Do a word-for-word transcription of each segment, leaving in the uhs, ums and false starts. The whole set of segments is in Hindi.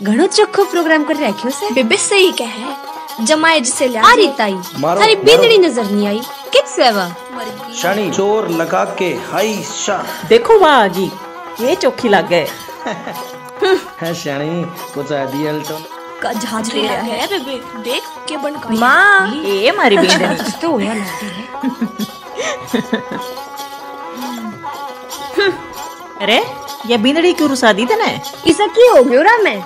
घणो चोखो प्रोग्राम कर रखियो से। बेबे सही कहे, जमाए जिसे लिया अरे ताई थारी बिंदड़ी नजर नहीं आई कित सेवा शनि जोर लगा के हाई शा देखो वाह जी ये चोखी लग गए है शनि कुछ आइडियल तो का झांझ ले रहा है बेबे देख के बन का मां ये हमारी बिंदड़ी तो होया लगती है। अरे ये बिंदड़ी क्यों रुसा दी तने? इसा की हो गयो रा मैं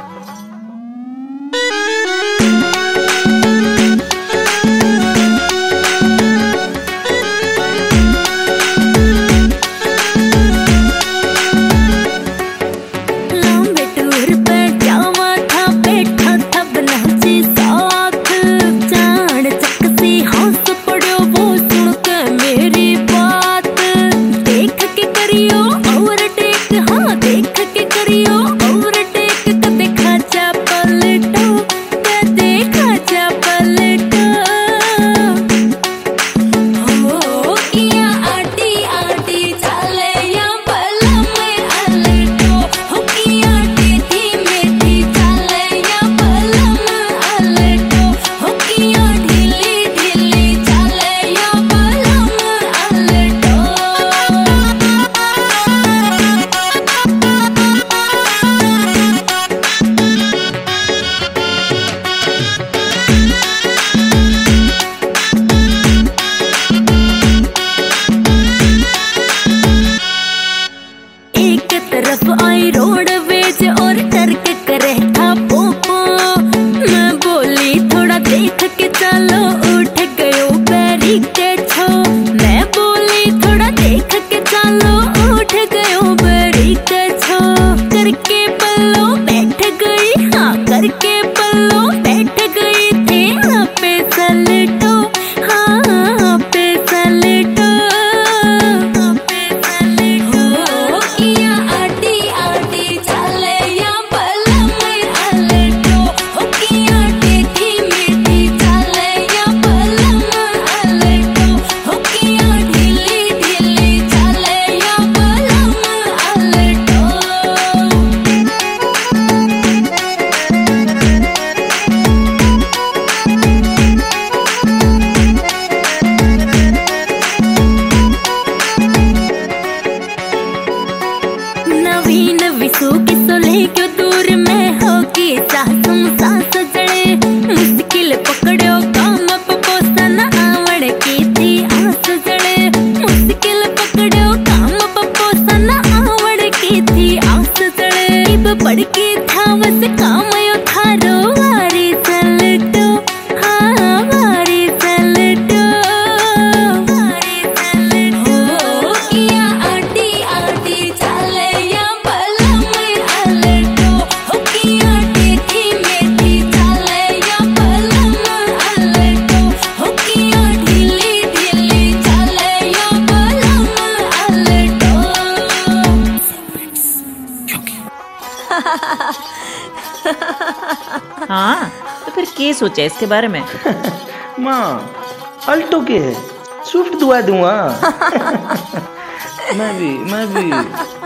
हाँ तो फिर क्या सोचा इसके बारे में? माँ अल्टो के है स्विफ्ट दुआ दूंगा मैं भी मैं भी